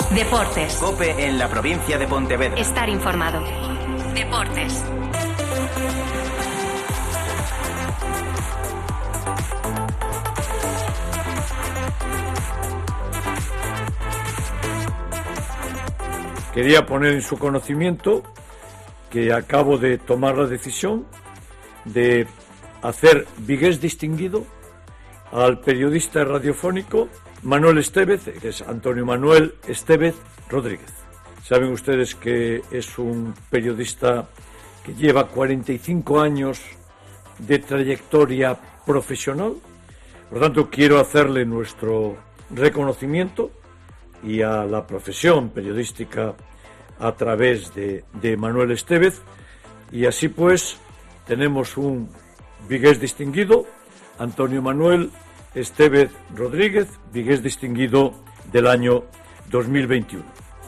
Deportes. COPE en la provincia de Pontevedra. Estar informado. Deportes. Quería poner en su conocimiento que acabo de tomar la decisión de hacer vigués distinguido al periodista radiofónico Manuel Estévez, que es Antonio Manuel Estévez Rodríguez. Saben ustedes que es un periodista que lleva 45 años de trayectoria profesional. Por lo tanto, quiero hacerle nuestro reconocimiento y a la profesión periodística a través de Manuel Estévez, y así pues tenemos un vigués distinguido, Antonio Manuel Estévez Rodríguez, vigués distinguido del año 2021.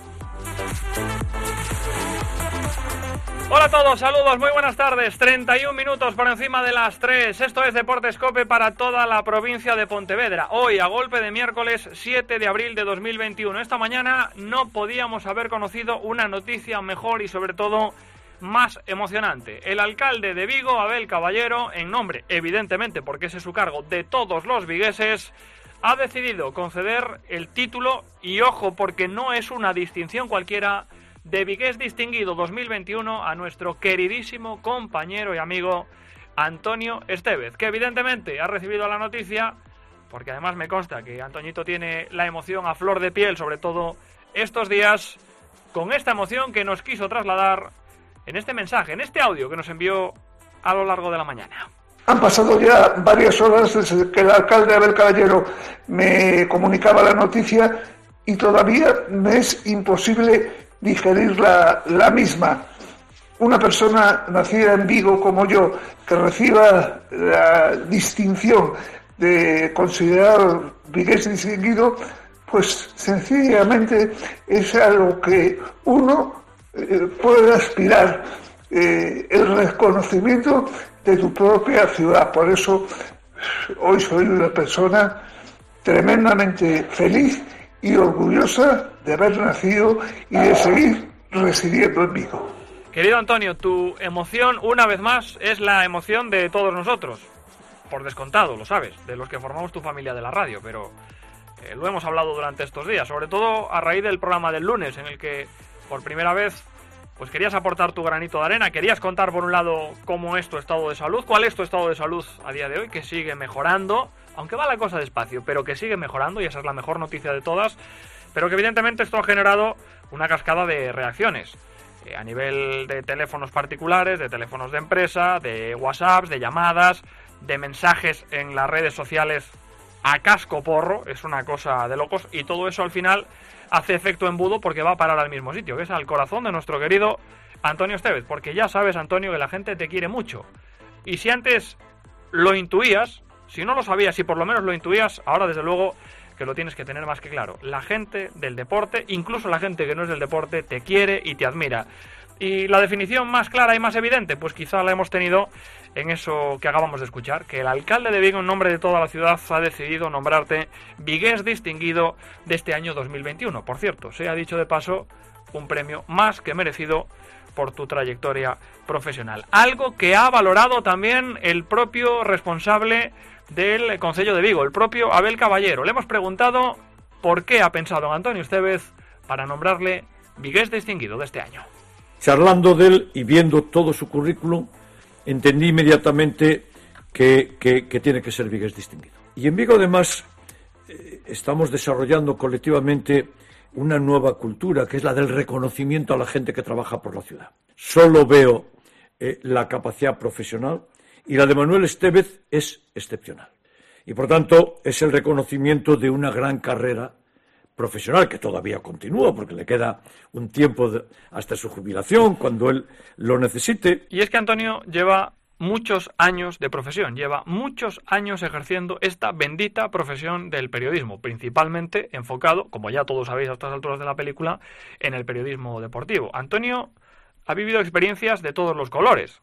Hola a todos, saludos, muy buenas tardes. 31 minutos por encima de las 3. Esto es Deportes COPE para toda la provincia de Pontevedra. Hoy, a golpe de miércoles 7 de abril de 2021. Esta mañana no podíamos haber conocido una noticia mejor y sobre todo más emocionante. El alcalde de Vigo, Abel Caballero, en nombre, evidentemente, porque ese es su cargo, de todos los vigueses, ha decidido conceder el título, y ojo, porque no es una distinción cualquiera, de Vigués Distinguido 2021 a nuestro queridísimo compañero y amigo Antonio Estévez, que evidentemente ha recibido la noticia, porque además me consta que Antoñito tiene la emoción a flor de piel, sobre todo estos días, con esta emoción que nos quiso trasladar en este mensaje, en este audio que nos envió a lo largo de la mañana. Han pasado ya varias horas desde que el alcalde Abel Caballero me comunicaba la noticia y todavía me es imposible digerir la misma. Una persona nacida en Vigo como yo, que reciba la distinción de considerar vigués distinguido, pues sencillamente es a lo que uno puede aspirar, el reconocimiento de tu propia ciudad. Por eso hoy soy una persona tremendamente feliz y orgullosa de haber nacido y de seguir residiendo en Vigo. Querido Antonio, tu emoción, una vez más, es la emoción de todos nosotros. Por descontado, lo sabes, de los que formamos tu familia de la radio, pero lo hemos hablado durante estos días, sobre todo a raíz del programa del lunes, en el que por primera vez pues querías aportar tu granito de arena, querías contar por un lado cómo es tu estado de salud, cuál es tu estado de salud a día de hoy, que sigue mejorando, aunque va la cosa despacio, pero que sigue mejorando, y esa es la mejor noticia de todas, pero que evidentemente esto ha generado una cascada de reacciones a nivel de teléfonos particulares, de teléfonos de empresa, de WhatsApps, de llamadas, de mensajes en las redes sociales a casco porro. Es una cosa de locos, y todo eso al final hace efecto embudo porque va a parar al mismo sitio, que es al corazón de nuestro querido Antonio Estévez, porque ya sabes, Antonio, que la gente te quiere mucho, y si antes lo intuías, si no lo sabías y por lo menos lo intuías, ahora desde luego que lo tienes que tener más que claro. La gente del deporte, incluso la gente que no es del deporte, te quiere y te admira. Y la definición más clara y más evidente, pues quizá la hemos tenido en eso que acabamos de escuchar, que el alcalde de Vigo, en nombre de toda la ciudad, ha decidido nombrarte vigués distinguido de este año 2021. Por cierto, se ha dicho de paso, un premio más que merecido por tu trayectoria profesional. Algo que ha valorado también el propio responsable del Concello de Vigo, el propio Abel Caballero. Le hemos preguntado por qué ha pensado en Antonio Estévez para nombrarle vigués distinguido de este año. Charlando de él y viendo todo su currículum, entendí inmediatamente que tiene que ser vigués distinguido. Y en Vigo, además, estamos desarrollando colectivamente una nueva cultura, que es la del reconocimiento a la gente que trabaja por la ciudad. Solo veo la capacidad profesional, y la de Manuel Estévez es excepcional. Y por tanto es el reconocimiento de una gran carrera profesional, que todavía continúa, porque le queda un tiempo hasta su jubilación, cuando él lo necesite. Y es que Antonio lleva muchos años de profesión, lleva muchos años ejerciendo esta bendita profesión del periodismo, principalmente enfocado, como ya todos sabéis a estas alturas de la película, en el periodismo deportivo. Antonio ha vivido experiencias de todos los colores,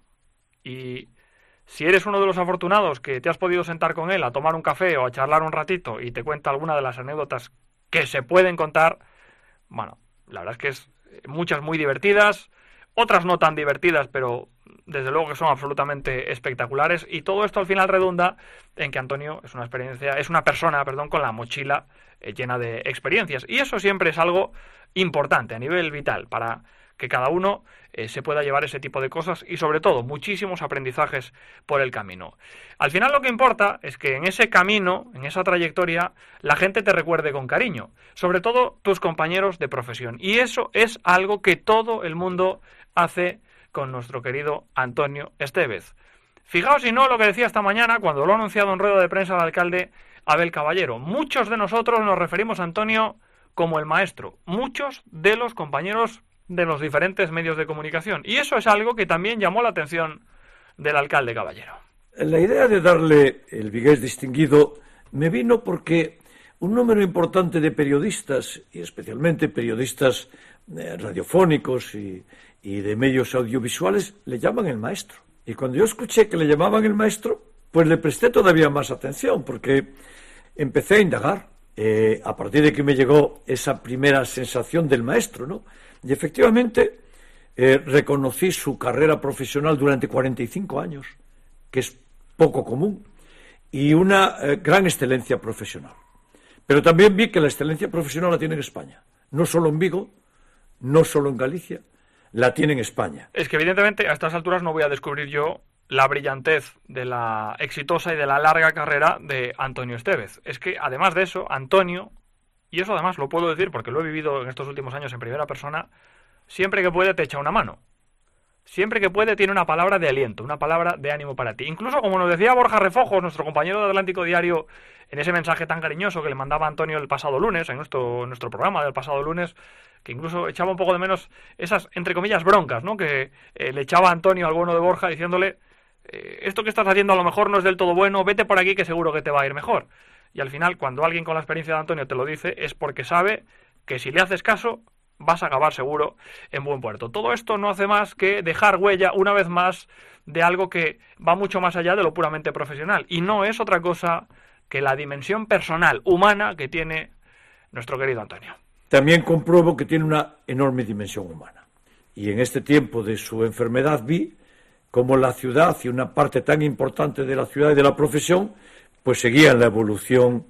y si eres uno de los afortunados que te has podido sentar con él a tomar un café o a charlar un ratito y te cuenta alguna de las anécdotas que se pueden contar, bueno, la verdad es que es muchas muy divertidas, otras no tan divertidas, pero desde luego que son absolutamente espectaculares, y todo esto al final redunda en que Antonio es una persona con la mochila llena de experiencias, y eso siempre es algo importante a nivel vital para que cada uno se pueda llevar ese tipo de cosas y sobre todo muchísimos aprendizajes por el camino. Al final lo que importa es que en ese camino, en esa trayectoria, la gente te recuerde con cariño, sobre todo tus compañeros de profesión, y eso es algo que todo el mundo hace con nuestro querido Antonio Estévez. Fijaos si no lo que decía esta mañana cuando lo ha anunciado en rueda de prensa el alcalde Abel Caballero. Muchos de nosotros nos referimos a Antonio como el maestro, muchos de los compañeros de los diferentes medios de comunicación, y eso es algo que también llamó la atención del alcalde Caballero. La idea de darle el vigués distinguido me vino porque un número importante de periodistas, y especialmente periodistas radiofónicos y de medios audiovisuales, le llaman el maestro. Y cuando yo escuché que le llamaban el maestro, pues le presté todavía más atención, porque empecé a indagar a partir de que me llegó esa primera sensación del maestro, ¿no? Y efectivamente reconocí su carrera profesional durante 45 años, que es poco común, y una gran excelencia profesional. Pero también vi que la excelencia profesional la tiene en España, no solo en Vigo, no solo en Galicia, la tiene en España. Es que evidentemente a estas alturas no voy a descubrir yo la brillantez de la exitosa y de la larga carrera de Antonio Estévez. Es que además de eso, Antonio, y eso además lo puedo decir porque lo he vivido en estos últimos años en primera persona, siempre que puede te echa una mano. Siempre que puede tiene una palabra de aliento, una palabra de ánimo para ti. Incluso, como nos decía Borja Refojos, nuestro compañero de Atlántico Diario, en ese mensaje tan cariñoso que le mandaba Antonio el pasado lunes, en nuestro programa del pasado lunes, que incluso echaba un poco de menos esas, entre comillas, broncas, ¿no? Que le echaba Antonio al bueno de Borja diciéndole, esto que estás haciendo a lo mejor no es del todo bueno, vete por aquí que seguro que te va a ir mejor. Y al final, cuando alguien con la experiencia de Antonio te lo dice, es porque sabe que si le haces caso, vas a acabar seguro en buen puerto. Todo esto no hace más que dejar huella, una vez más, de algo que va mucho más allá de lo puramente profesional. Y no es otra cosa que la dimensión personal, humana, que tiene nuestro querido Antonio. También compruebo que tiene una enorme dimensión humana. Y en este tiempo de su enfermedad vi cómo la ciudad y una parte tan importante de la ciudad y de la profesión pues seguían la evolución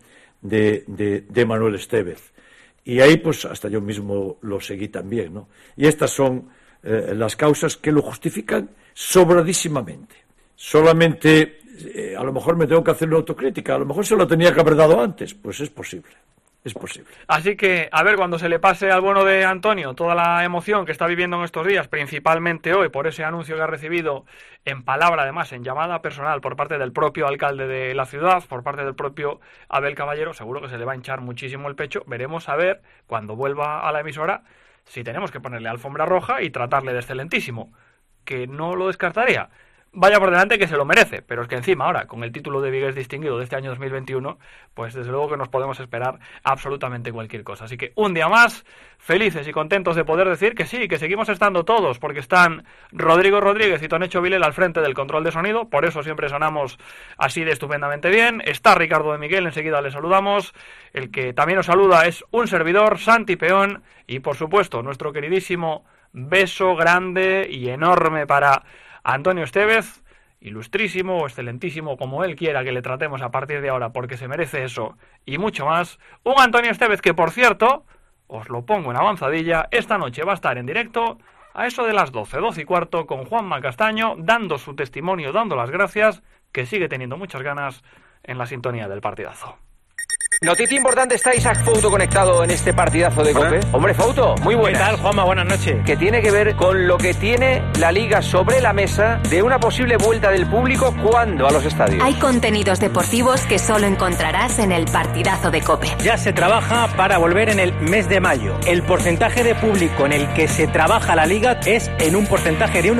de Manuel Estévez. Y ahí pues hasta yo mismo lo seguí también, ¿no? Y estas son las causas que lo justifican sobradísimamente. Solamente a lo mejor me tengo que hacer una autocrítica, a lo mejor se lo tenía que haber dado antes, pues es posible. Es posible. Así que, a ver, cuando se le pase al bueno de Antonio toda la emoción que está viviendo en estos días, principalmente hoy, por ese anuncio que ha recibido en palabra, además, en llamada personal, por parte del propio alcalde de la ciudad, por parte del propio Abel Caballero, seguro que se le va a hinchar muchísimo el pecho. Veremos a ver, cuando vuelva a la emisora, si tenemos que ponerle alfombra roja y tratarle de excelentísimo, que no lo descartaría. Vaya por delante que se lo merece, pero es que encima ahora, con el título de vigués distinguido de este año 2021, pues desde luego que nos podemos esperar absolutamente cualquier cosa. Así que un día más, felices y contentos de poder decir que sí, que seguimos estando todos, porque están Rodrigo Rodríguez y Tonecho Vilela al frente del control de sonido, por eso siempre sonamos así de estupendamente bien. Está Ricardo de Miguel, enseguida le saludamos. El que también nos saluda es un servidor, Santi Peón, y por supuesto nuestro queridísimo beso grande y enorme para Antonio Estévez, ilustrísimo o excelentísimo, como él quiera que le tratemos a partir de ahora, porque se merece eso y mucho más. Un Antonio Estévez que, por cierto, os lo pongo en avanzadilla, esta noche va a estar en directo a eso de las 12 y cuarto, con Juanma Castaño, dando su testimonio, dando las gracias, que sigue teniendo muchas ganas en la sintonía del partidazo. Noticia importante, está Isaac Fouto conectado en este partidazo de COPE. Hombre, Fouto, muy buenas. ¿Qué tal, Juanma? Buenas noches. Que tiene que ver con lo que tiene la Liga sobre la mesa de una posible vuelta del público, ¿cuándo a los estadios? Hay contenidos deportivos que solo encontrarás en el partidazo de COPE. Ya se trabaja para volver en el mes de mayo. El porcentaje de público en el que se trabaja la Liga es en un porcentaje de un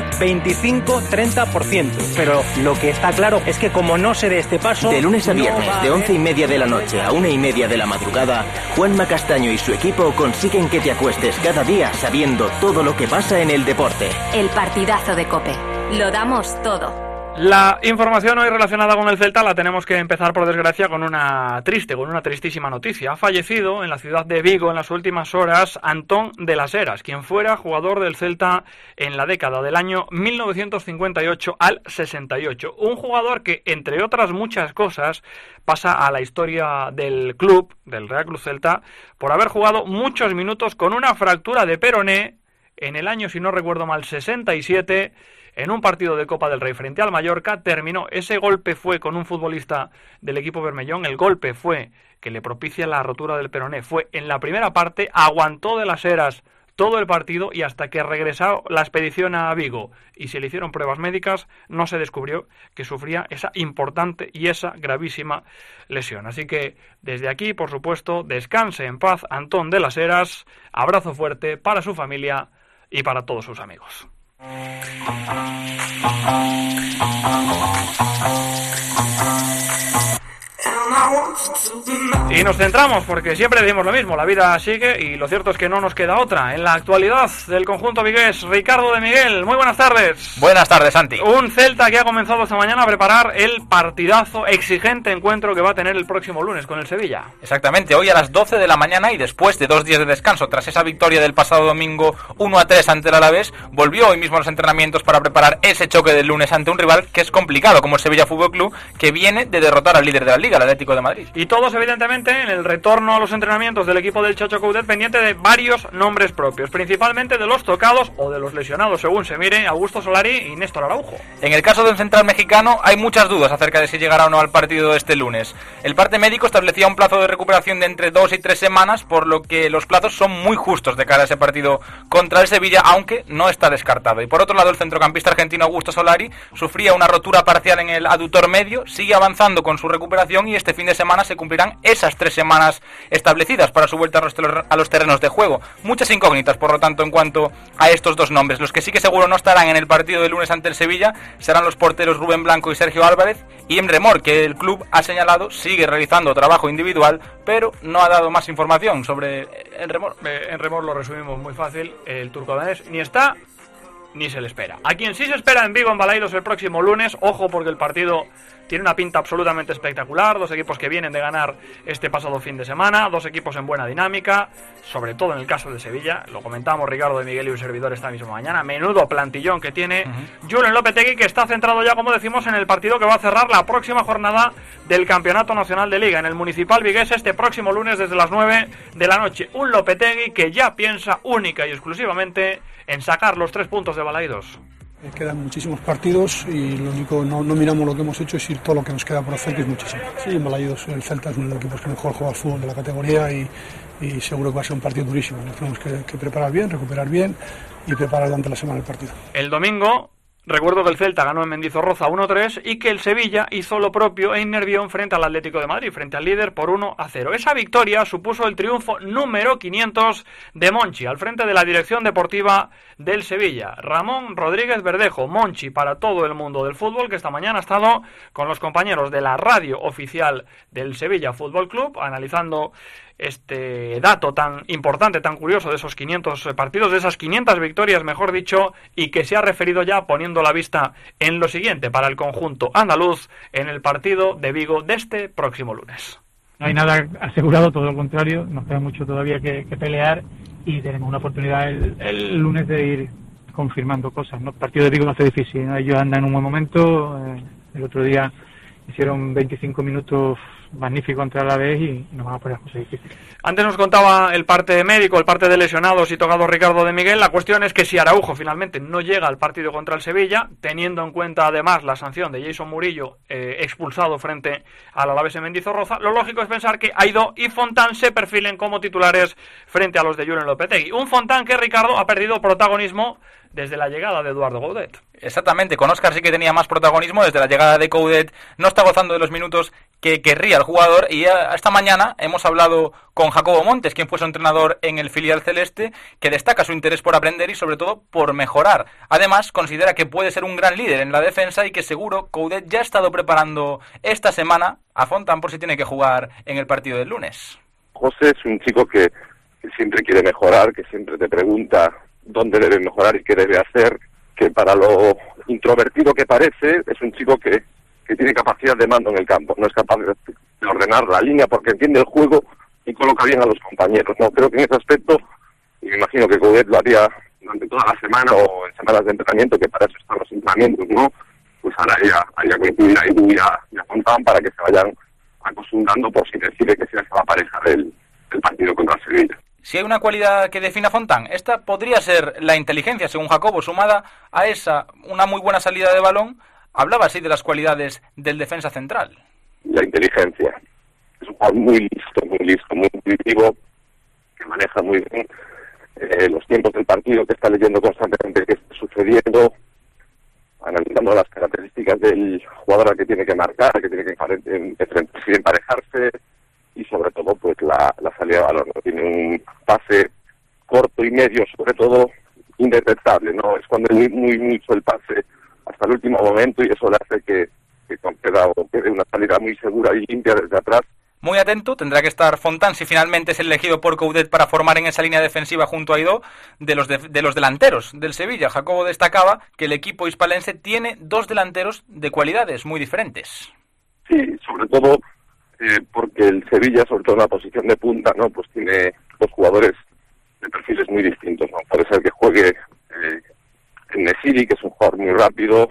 25-30%. Pero lo que está claro es que como no se dé este paso... De lunes a viernes, de 11:30 de la noche a 1:30 de la madrugada, Juanma Castaño y su equipo consiguen que te acuestes cada día sabiendo todo lo que pasa en el deporte. El partidazo de COPE. Lo damos todo. La información hoy relacionada con el Celta la tenemos que empezar, por desgracia, con una tristísima noticia. Ha fallecido en la ciudad de Vigo en las últimas horas Antón de las Heras, quien fuera jugador del Celta en la década del año 1958 al 68. Un jugador que, entre otras muchas cosas, pasa a la historia del club, del Real Club Celta, por haber jugado muchos minutos con una fractura de peroné en el año, si no recuerdo mal, 67, en un partido de Copa del Rey frente al Mallorca. Terminó, ese golpe fue con un futbolista del equipo bermellón, el golpe fue que le propicia la rotura del peroné, fue en la primera parte, aguantó de las Heras todo el partido y hasta que regresó la expedición a Vigo y se le hicieron pruebas médicas, no se descubrió que sufría esa importante y esa gravísima lesión. Así que desde aquí, por supuesto, descanse en paz Antón de las Heras, abrazo fuerte para su familia y para todos sus amigos. Y nos centramos, porque siempre decimos lo mismo, la vida sigue y lo cierto es que no nos queda otra. En la actualidad del conjunto vigués, Ricardo de Miguel, muy buenas tardes. Buenas tardes, Santi. Un Celta que ha comenzado esta mañana a preparar el partidazo, exigente encuentro que va a tener el próximo lunes con el Sevilla. Exactamente, hoy a las 12 de la mañana y después de 2 días de descanso tras esa victoria del pasado domingo 1-3 ante el Alavés, volvió hoy mismo a los entrenamientos para preparar ese choque del lunes ante un rival que es complicado, como el Sevilla Fútbol Club, que viene de derrotar al líder de la Liga, el Atlético de Madrid. Y todos, evidentemente, en el retorno a los entrenamientos del equipo del Chacho Coudet, pendiente de varios nombres propios, principalmente de los tocados o de los lesionados, según se mire, Augusto Solari y Néstor Araujo. En el caso del central mexicano, hay muchas dudas acerca de si llegará o no al partido de este lunes. El parte médico establecía un plazo de recuperación de entre 2 y 3 semanas, por lo que los plazos son muy justos de cara a ese partido contra el Sevilla, aunque no está descartado. Y por otro lado, el centrocampista argentino Augusto Solari sufría una rotura parcial en el aductor medio, sigue avanzando con su recuperación y este fin de semana se cumplirán esas 3 semanas establecidas para su vuelta a los terrenos de juego. Muchas incógnitas, por lo tanto, en cuanto a estos dos nombres. Los que sí que seguro no estarán en el partido de lunes ante el Sevilla serán los porteros Rubén Blanco y Sergio Álvarez, y Emre Mor, que el club ha señalado sigue realizando trabajo individual, pero no ha dado más información sobre Emre Mor. Emre Mor lo resumimos muy fácil, el turco danés ni está ni se le espera. A quien sí se espera en Vigo, en Balaidos, el próximo lunes, ojo porque el partido tiene una pinta absolutamente espectacular, 2 equipos que vienen de ganar este pasado fin de semana, 2 equipos en buena dinámica, sobre todo en el caso de Sevilla, lo comentábamos Ricardo de Miguel y un servidor esta misma mañana, menudo plantillón que tiene Julen Lopetegui, que está centrado ya, como decimos, en el partido que va a cerrar la próxima jornada del Campeonato Nacional de Liga, en el Municipal Vigués, este próximo lunes desde las 9 de la noche. Un Lopetegui que ya piensa única y exclusivamente en sacar los 3 puntos de Balaidos. Quedan muchísimos partidos y lo único, no miramos lo que hemos hecho, es todo lo que nos queda por hacer, que es muchísimo. Sí, en Balaidos el Celta es uno de los equipos que mejor juega al fútbol de la categoría y seguro que va a ser un partido durísimo. Nos tenemos que preparar bien, recuperar bien y preparar durante la semana el partido. El domingo, recuerdo que el Celta ganó en Mendizorroza 1-3 y que el Sevilla hizo lo propio en Nervión frente al Atlético de Madrid, frente al líder, por 1-0. Esa victoria supuso el triunfo número 500 de Monchi al frente de la dirección deportiva del Sevilla. Ramón Rodríguez Verdejo, Monchi para todo el mundo del fútbol, que esta mañana ha estado con los compañeros de la radio oficial del Sevilla Fútbol Club analizando este dato tan importante, tan curioso de esos 500 partidos, de esas 500 victorias, mejor dicho, y que se ha referido ya poniendo la vista en lo siguiente para el conjunto andaluz en el partido de Vigo de este próximo lunes. No hay nada asegurado, todo lo contrario, nos queda mucho todavía que pelear y tenemos una oportunidad el lunes de ir confirmando cosas, ¿no? El partido de Vigo no hace difícil, ¿no? Ellos andan en un buen momento, el otro día hicieron 25 minutos magnífico contra la vez y nos van a poner cosas difíciles. Antes nos contaba el parte médico, el parte de lesionados y tocado Ricardo de Miguel. La cuestión es que si Araujo finalmente no llega al partido contra el Sevilla, teniendo en cuenta además la sanción de Jason Murillo expulsado frente al Alavés en Mendizorroza, lo lógico es pensar que Aidó y Fontán se perfilen como titulares frente a los de Julen Lopetegui. Un Fontán que, Ricardo, ha perdido protagonismo desde la llegada de Eduardo Coudet. Exactamente, con Óscar sí que tenía más protagonismo desde la llegada de Coudet, no está gozando de los minutos que querría el jugador y esta mañana hemos hablado con Jacobo Montes, quien fue su entrenador en el filial celeste, que destaca su interés por aprender y sobre todo por mejorar. Además, considera que puede ser un gran líder en la defensa y que seguro Coudet ya ha estado preparando esta semana a Fontán por si tiene que jugar en el partido del lunes. José es un chico que siempre quiere mejorar, que siempre te pregunta dónde debe mejorar y qué debe hacer, que para lo introvertido que parece, es un chico que tiene capacidad de mando en el campo, no es capaz de ordenar la línea porque entiende el juego y coloca bien a los compañeros, ¿no? Creo que en ese aspecto, y me imagino que Coudet lo haría durante toda la semana o en semanas de entrenamiento, que para eso están los entrenamientos, ¿no? Pues ahora ya coincidir a Edu y a Fontán para que se vayan acostumbrando por si decide que sea esa la pareja del partido contra el Sevilla. Si hay una cualidad que define a Fontán, esta podría ser la inteligencia, según Jacobo, sumada a esa, una muy buena salida de balón. Hablaba así de las cualidades del defensa central. La inteligencia. Es un jugador muy listo, muy intuitivo, que maneja muy bien los tiempos del partido, que está leyendo constantemente qué está sucediendo, analizando las características del jugador al que tiene que marcar, que tiene que emparejarse, y sobre todo pues la salida de balón, ¿no? Tiene un pase corto y medio, sobre todo indetectable, ¿no? Es cuando es muy mucho el pase hasta el último momento, y eso le hace que quede una salida muy segura y limpia desde atrás. Muy atento tendrá que estar Fontán si finalmente es elegido por Coudet para formar en esa línea defensiva junto a Aidó de los delanteros del Sevilla. Jacobo destacaba que el equipo hispalense tiene dos delanteros de cualidades muy diferentes. Sí, sobre todo porque el Sevilla, sobre todo en la posición de punta, ¿no? Pues tiene dos jugadores de perfiles muy distintos, ¿no? Puede ser que juegue Nesiri, que es un jugador muy rápido,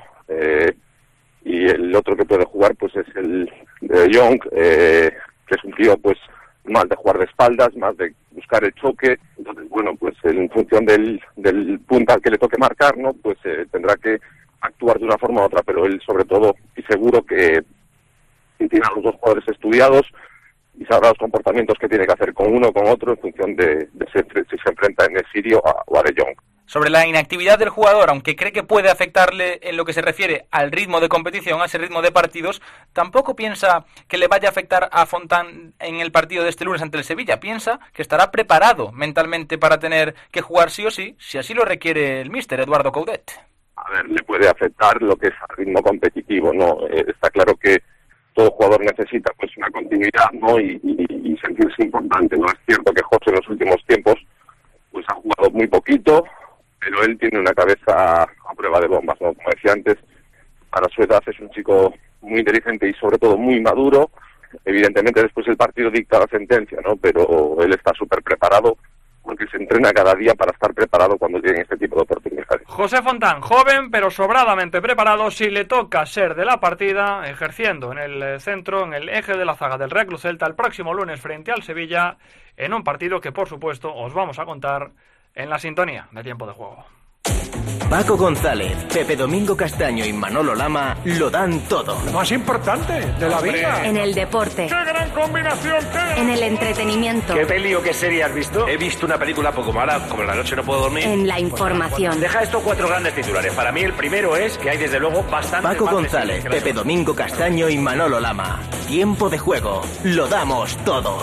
y el otro que puede jugar pues es el de Jong, que es un tío pues más de jugar de espaldas, más de buscar el choque. Entonces, bueno, pues en función del punta al que le toque marcar, ¿no? Pues tendrá que actuar de una forma u otra, pero él sobre todo, y seguro que tiene a los dos jugadores estudiados y sabrá los comportamientos que tiene que hacer con uno o con otro en función de si se enfrenta en Nesiri o a De Jong. Sobre la inactividad del jugador, aunque cree que puede afectarle en lo que se refiere al ritmo de competición, a ese ritmo de partidos, tampoco piensa que le vaya a afectar a Fontán en el partido de este lunes ante el Sevilla. Piensa que estará preparado mentalmente para tener que jugar sí o sí, si así lo requiere el míster Eduardo Coudet. A ver, le puede afectar lo que es el ritmo competitivo, ¿no? Está claro que todo jugador necesita pues una continuidad, ¿no? Y sentirse importante, ¿no? Es cierto que José en los últimos tiempos pues ha jugado muy poquito, pero él tiene una cabeza a prueba de bombas, ¿no? Como decía antes, para su edad es un chico muy inteligente y sobre todo muy maduro. Evidentemente después el partido dicta la sentencia, ¿no? Pero él está súper preparado porque se entrena cada día para estar preparado cuando lleguen este tipo de oportunidades. José Fontán, joven pero sobradamente preparado si le toca ser de la partida, ejerciendo en el centro, en el eje de la zaga del Real Club Celta el próximo lunes frente al Sevilla, en un partido que por supuesto os vamos a contar en la sintonía de Tiempo de Juego. Paco González, Pepe Domingo Castaño y Manolo Lama lo dan todo. Lo más importante de la vida. En el deporte. ¡Qué gran combinación! En el entretenimiento. ¿Qué peli o qué serie has visto? He visto una película poco mala, como La noche no puedo dormir. En la información. Deja estos 4 grandes titulares. Para mí el primero es que hay desde luego bastante... Paco González, Pepe Domingo Castaño y Manolo Lama. Tiempo de Juego. Lo damos todo.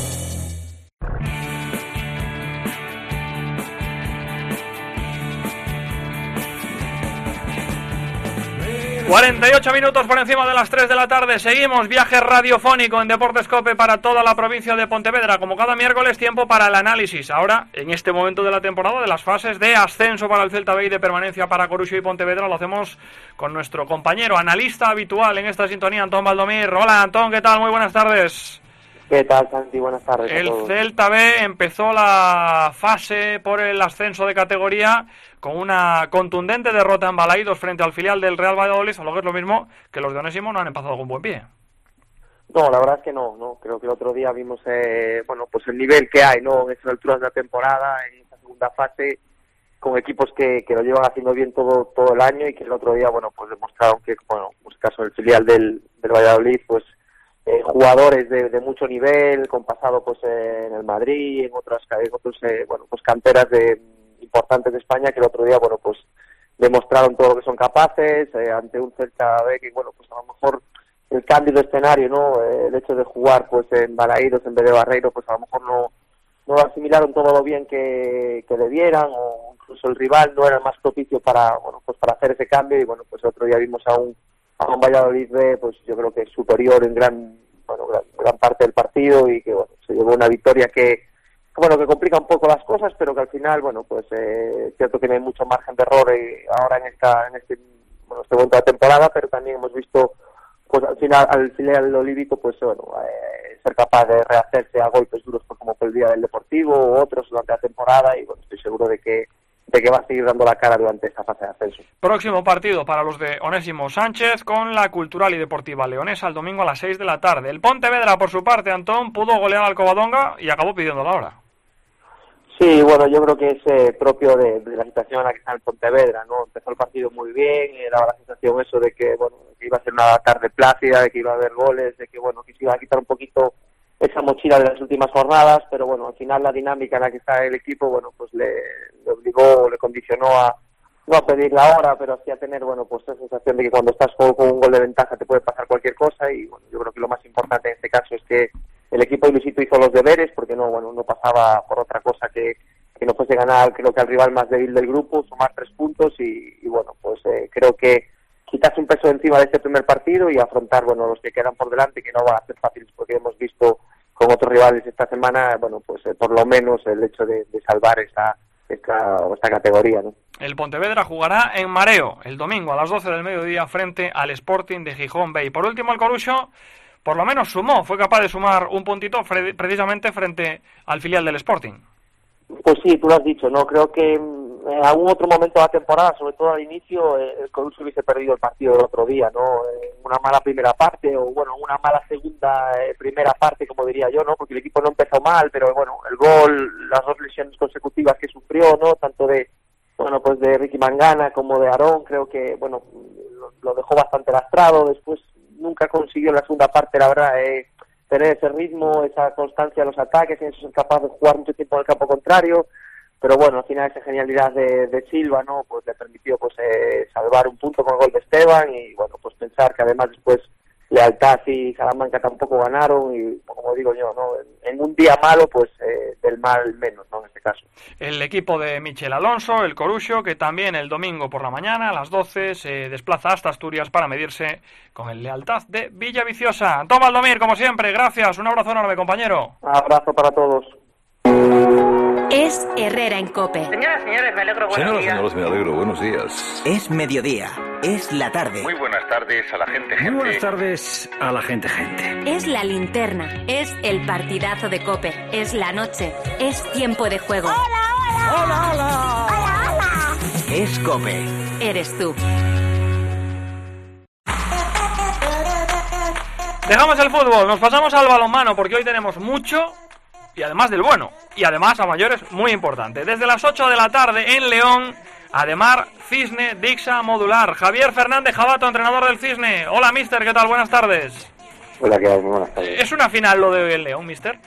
48 minutos por encima de las 3 de la tarde. Seguimos viaje radiofónico en Deportes COPE para toda la provincia de Pontevedra. Como cada miércoles, tiempo para el análisis. Ahora, en este momento de la temporada, de las fases de ascenso para el Celta B y de permanencia para Coruxo y Pontevedra, lo hacemos con nuestro compañero analista habitual en esta sintonía, Antón Valdomir. Hola, Antón, ¿qué tal? Muy buenas tardes. ¿Qué tal, Santi? Buenas tardes. El Celta B empezó la fase por el ascenso de categoría con una contundente derrota en Balaídos frente al filial del Real Valladolid, a lo que es lo mismo que los de Onésimo no han empezado con buen pie. No, la verdad es que no. Creo que el otro día vimos pues el nivel que hay, ¿no? En estas alturas de la temporada, en esta segunda fase, con equipos que lo llevan haciendo bien todo el año y que el otro día, pues demostraron que, en el caso del filial del Valladolid, pues jugadores de mucho nivel, con pasado pues en el Madrid, en otros canteras importantes de España, que el otro día pues demostraron todo lo que son capaces ante un Celta B que pues a lo mejor el cambio de escenario, ¿no? El hecho de jugar pues en Balaídos en vez de Barreiro, pues a lo mejor no lo asimilaron todo lo bien que debieran, o incluso el rival no era el más propicio para hacer ese cambio, y pues el otro día vimos a un Valladolid B, pues yo creo que superior en gran parte del partido, y que se llevó una victoria que bueno, que complica un poco las cosas, pero que al final, bueno, pues cierto que no hay mucho margen de error ahora en este momento de la temporada, pero también hemos visto, pues al final olímpico, pues bueno, ser capaz de rehacerse a golpes duros, pues, como fue el día del Deportivo o otros durante la temporada, y bueno, estoy seguro de que va a seguir dando la cara durante esta fase de ascenso. Próximo partido para los de Onésimo Sánchez con la Cultural y Deportiva Leonesa el domingo a las 6 de la tarde. El Pontevedra, por su parte, Antón, pudo golear al Covadonga y acabó pidiendo la hora. Sí, bueno, yo creo que es propio de la situación en la que está el Pontevedra, ¿no? Empezó el partido muy bien, daba la sensación eso de que, bueno, que iba a ser una tarde plácida, de que iba a haber goles, de que, bueno, que se iba a quitar un poquito esa mochila de las últimas jornadas, pero bueno, al final la dinámica en la que está el equipo, bueno, pues le obligó, le condicionó a no a pedir la hora, pero sí a tener, bueno, pues esa sensación de que cuando estás con un gol de ventaja te puede pasar cualquier cosa, y bueno, yo creo que lo más importante en este caso es que el equipo de Luisito hizo los deberes, porque no pasaba por otra cosa que no fuese ganar, creo que al rival más débil del grupo, sumar 3 puntos y bueno, pues creo que quitarse un peso encima de este primer partido y afrontar, bueno, los que quedan por delante, que no va a ser fácil, porque hemos visto con otros rivales esta semana, bueno, pues por lo menos el hecho de salvar esta categoría, ¿no? El Pontevedra jugará en Mareo el domingo a las 12 del mediodía frente al Sporting de Gijón B. Y por último, el Coruxo por lo menos fue capaz de sumar un puntito precisamente frente al filial del Sporting. Pues sí, tú lo has dicho, ¿no? Creo que en algún otro momento de la temporada, sobre todo al inicio, el Coruxo hubiese perdido el partido del otro día, ¿no? Una mala primera parte, o bueno, una mala primera parte, como diría yo, ¿no? Porque el equipo no empezó mal, pero bueno, el gol, las 2 lesiones consecutivas que sufrió, ¿no? Tanto de Ricky Mangana como de Aarón, creo que, bueno, lo dejó bastante lastrado. Después nunca consiguió en la segunda parte, la verdad, tener ese ritmo, esa constancia en los ataques, en eso ser capaz de jugar mucho tiempo en el campo contrario, pero bueno, al final esa genialidad de Silva, ¿no? Pues le permitió salvar un punto con el gol de Esteban, y bueno, pues pensar que además después Lealtad y Salamanca tampoco ganaron, y como digo yo, ¿no? En un día malo, pues del mal menos, ¿no? En este caso. El equipo de Michel Alonso, el Coruxo, que también el domingo por la mañana a las 12 se desplaza hasta Asturias para medirse con el Lealtad de Villaviciosa. Antón Valdomir, como siempre, gracias, un abrazo enorme, compañero. Un abrazo para todos. Es Herrera en COPE. Señoras, señores, me alegro, buenos días. Señoras, me alegro, buenos días. Es mediodía, es la tarde. Muy buenas tardes a la gente. Muy buenas tardes a la gente. Es la linterna, es el partidazo de COPE, es la noche, es tiempo de juego. ¡Hola! Es COPE. Eres tú. Dejamos el fútbol, nos pasamos al balonmano porque hoy tenemos mucho y además del bueno, y además a mayores muy importante. Desde las 8 de la tarde en León, Ademar, Cisne, Dixa, Modular. Javier Fernández Jabato, entrenador del Cisne. Hola, mister, ¿qué tal? Buenas tardes. Hola, ¿qué tal? Muy buenas tardes. ¿Es una final lo de hoy en León, mister?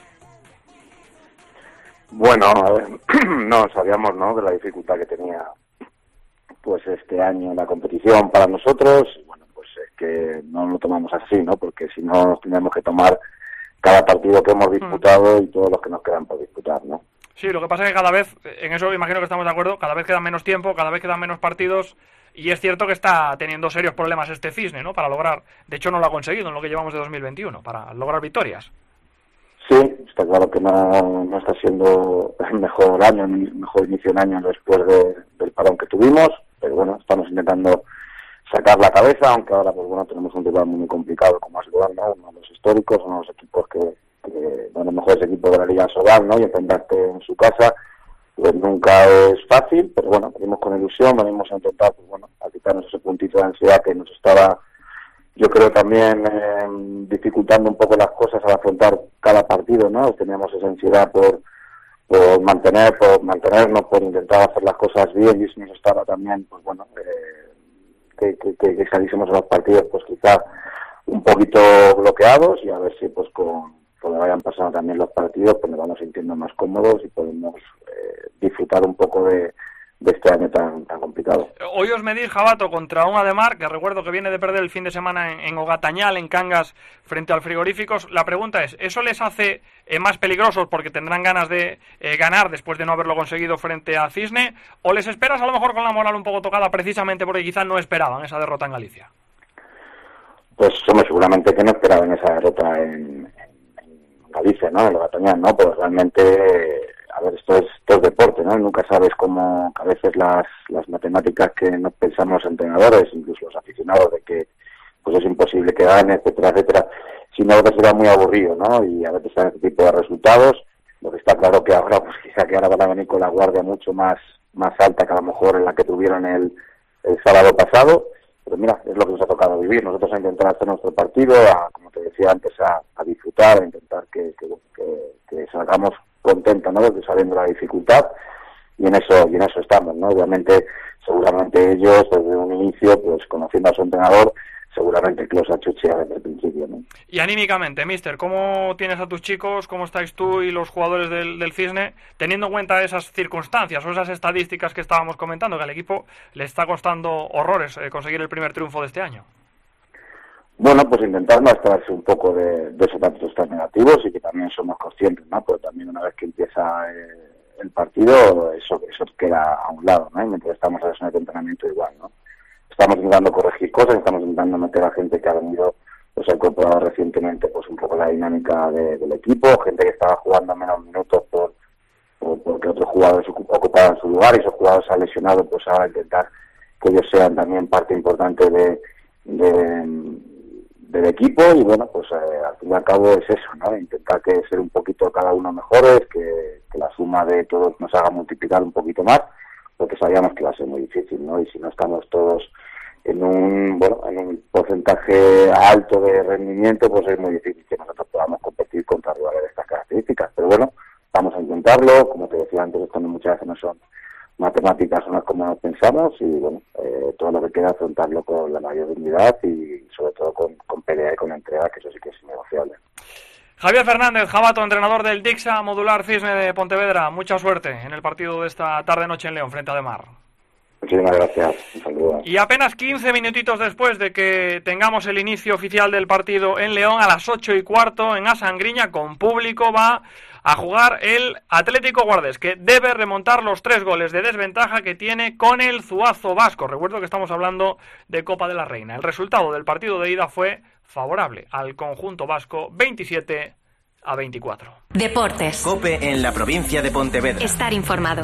Bueno, a ver, no sabíamos, ¿no?, de la dificultad que tenía pues este año la competición para nosotros. Bueno, pues es que no lo tomamos así, ¿no? Porque si no nos tenemos que tomar cada partido que hemos disputado y todos los que nos quedan por disputar, ¿no? Sí, lo que pasa es que cada vez, en eso imagino que estamos de acuerdo, cada vez queda menos tiempo, cada vez quedan menos partidos, y es cierto que está teniendo serios problemas este Cisne, ¿no?, para lograr, de hecho no lo ha conseguido en lo que llevamos de 2021, para lograr victorias. Sí, está claro que no está siendo el mejor año, ni el mejor inicio de año después del parón que tuvimos, pero bueno, estamos intentando sacar la cabeza, aunque ahora pues bueno, tenemos un rival muy complicado como es León, ¿no?, uno de los históricos, uno de los equipos que de los mejores equipos de la Liga Sobal, ¿no?, y enfrentarte en su casa pues nunca es fácil, pero bueno, venimos con ilusión, venimos a intentar pues bueno, a quitarnos ese puntito de ansiedad que nos estaba, yo creo, también dificultando un poco las cosas al afrontar cada partido, ¿no? Teníamos esa ansiedad por mantenernos, por intentar hacer las cosas bien, y eso nos estaba también, pues bueno, que saliésemos a los partidos pues quizá un poquito bloqueados, y a ver si pues con vayan pasando también los partidos pues nos vamos sintiendo más cómodos y podemos disfrutar un poco de este año tan complicado. Hoy os medís, Jabato, contra un Ademar que recuerdo que viene de perder el fin de semana en Ogatañal, en Cangas, frente al Frigoríficos. La pregunta es, ¿eso les hace más peligrosos porque tendrán ganas de ganar después de no haberlo conseguido frente a Cisne? ¿O les esperas a lo mejor con la moral un poco tocada precisamente porque quizás no esperaban esa derrota en Galicia? Pues seguramente que no esperaban esa derrota en Galicia, ¿no?, en Ogatañal, ¿no? Pues realmente a ver, esto es deporte, ¿no? Nunca sabes cómo, a veces las matemáticas que nos pensamos los entrenadores, incluso los aficionados, de que pues es imposible que gane, etcétera, etcétera, sino que será muy aburrido, ¿no? Y a veces hay este tipo de resultados. Lo que está claro que ahora, pues quizá que ahora van a venir con la guardia mucho más alta que a lo mejor en la que tuvieron el sábado pasado. Pero mira, es lo que nos ha tocado vivir. Nosotros a intentar hacer nuestro partido, como te decía antes, a disfrutar, a intentar que salgamos contentos, ¿no? Sabiendo la dificultad, y en eso estamos, ¿no? Obviamente, seguramente ellos, desde un inicio, pues conociendo a su entrenador, seguramente que los ha chucheado desde el principio, ¿no? Y anímicamente, mister, ¿cómo tienes a tus chicos? ¿Cómo estáis tú y los jugadores del Cisne? Teniendo en cuenta esas circunstancias o esas estadísticas que estábamos comentando, que al equipo le está costando horrores conseguir el primer triunfo de este año. Bueno, pues intentar no extraerse un poco de esos datos tan negativos, y que también somos conscientes, ¿no? Pero también una vez que empieza el partido, eso queda a un lado, ¿no? Y mientras estamos en el entrenamiento igual, ¿no? Estamos intentando corregir cosas, estamos intentando meter a gente que ha venido, pues ha incorporado recientemente pues un poco la dinámica del equipo, gente que estaba jugando menos minutos porque otros jugadores ocupaban su lugar, y esos jugadores se han lesionado, pues ahora intentar que ellos sean también parte importante del equipo. Y bueno, pues al fin y al cabo es eso, ¿no? Intentar que ser un poquito cada uno mejores, que la suma de todos nos haga multiplicar un poquito más, porque sabíamos que va a ser muy difícil, ¿no? Y si no estamos todos en un porcentaje alto de rendimiento, pues es muy difícil que nosotros podamos competir contra rivales de estas características. Pero bueno, vamos a intentarlo. Como te decía antes, esto muchas veces no son matemáticas, son como nos pensamos, y bueno, todo lo que queda afrontarlo con la mayor dignidad y sobre todo con pelea y con entrega, que eso sí que es innegociable. Javier Fernández, Jabato, entrenador del Dixa Modular Cisne de Pontevedra. Mucha suerte en el partido de esta tarde-noche en León, frente a Ademar. Muchísimas gracias. Un saludo. Y apenas 15 minutitos después de que tengamos el inicio oficial del partido en León, a las 8:15 en Asangriña, con público, va a jugar el Atlético Guardés, que debe remontar los 3 goles de desventaja que tiene con el Zuazo vasco. Recuerdo que estamos hablando de Copa de la Reina. El resultado del partido de ida fue favorable al conjunto vasco, 27-24. Deportes. COPE en la provincia de Pontevedra. Estar informado.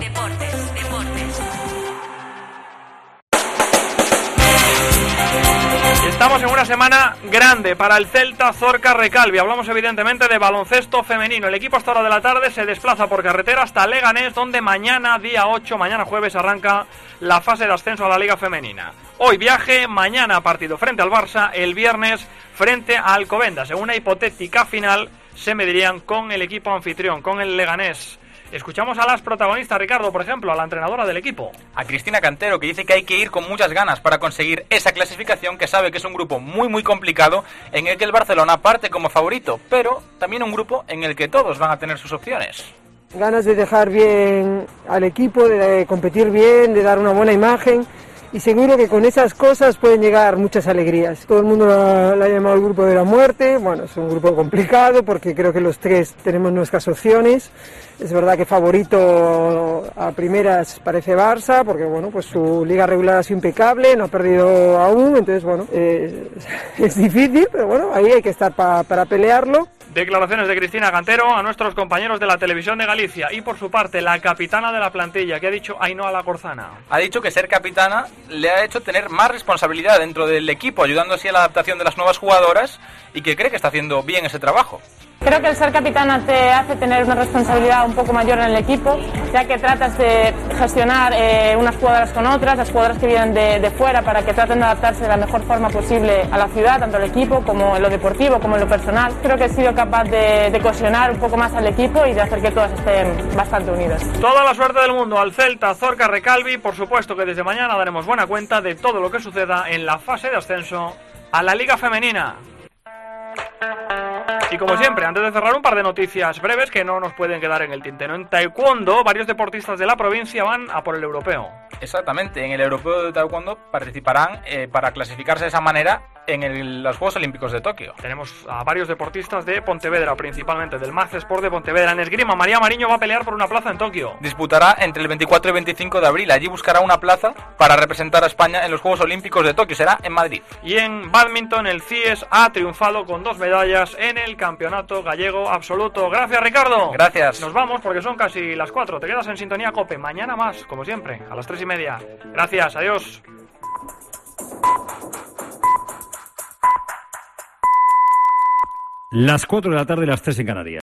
Estamos en una semana grande para el Celta Zorca Recalvi. Hablamos evidentemente de baloncesto femenino. El equipo a esta hora de la tarde se desplaza por carretera hasta Leganés, donde mañana, día 8, mañana jueves, arranca la fase de ascenso a la Liga Femenina. Hoy viaje, mañana partido frente al Barça, el viernes frente a Alcobendas. En una hipotética final se medirían con el equipo anfitrión, con el Leganés. Escuchamos a las protagonistas, Ricardo, por ejemplo, a la entrenadora del equipo. A Cristina Cantero, que dice que hay que ir con muchas ganas para conseguir esa clasificación, que sabe que es un grupo muy muy complicado, en el que el Barcelona parte como favorito, pero también un grupo en el que todos van a tener sus opciones. Ganas de dejar bien al equipo, de competir bien, de dar una buena imagen, y seguro que con esas cosas pueden llegar muchas alegrías. Todo el mundo la ha llamado el grupo de la muerte. Bueno, es un grupo complicado porque creo que los 3 tenemos nuestras opciones. Es verdad que favorito a primeras parece Barça, porque bueno, pues su liga regular ha sido impecable, no ha perdido aún, entonces bueno, es difícil, pero bueno, ahí hay que estar para pelearlo. Declaraciones de Cristina Cantero a nuestros compañeros de la Televisión de Galicia. Y por su parte, la capitana de la plantilla, que ha dicho Ainhoa Lacorzana. Ha dicho que ser capitana le ha hecho tener más responsabilidad dentro del equipo, ayudando así a la adaptación de las nuevas jugadoras, y que cree que está haciendo bien ese trabajo. Creo que el ser capitana te hace tener una responsabilidad un poco mayor en el equipo, ya que tratas de gestionar unas jugadoras con otras, las jugadoras que vienen de fuera, para que traten de adaptarse de la mejor forma posible a la ciudad, tanto al equipo como en lo deportivo, como en lo personal. Creo que he sido capaz de cohesionar un poco más al equipo y de hacer que todas estén bastante unidas. Toda la suerte del mundo al Celta Zorca Recalvi. Por supuesto que desde mañana daremos buena cuenta de todo lo que suceda en la fase de ascenso a la Liga Femenina. Y como siempre, antes de cerrar, un par de noticias breves que no nos pueden quedar en el tintero. En taekwondo, varios deportistas de la provincia van a por el europeo. Exactamente, en el europeo de taekwondo participarán para clasificarse de esa manera en los Juegos Olímpicos de Tokio. Tenemos a varios deportistas de Pontevedra, principalmente del Max Sport de Pontevedra. En esgrima, María Mariño va a pelear por una plaza en Tokio. Disputará entre el 24 y 25 de abril. Allí buscará una plaza para representar a España en los Juegos Olímpicos de Tokio. Será en Madrid. Y en bádminton, el CIES ha triunfado con 2 medallas en el Campeonato Gallego Absoluto. Gracias, Ricardo. Gracias. Nos vamos porque son casi las 4. Te quedas en sintonía COPE. Mañana más, como siempre, a las 3:30. Gracias, adiós. Las 4 de la tarde, las 3 en Canarias.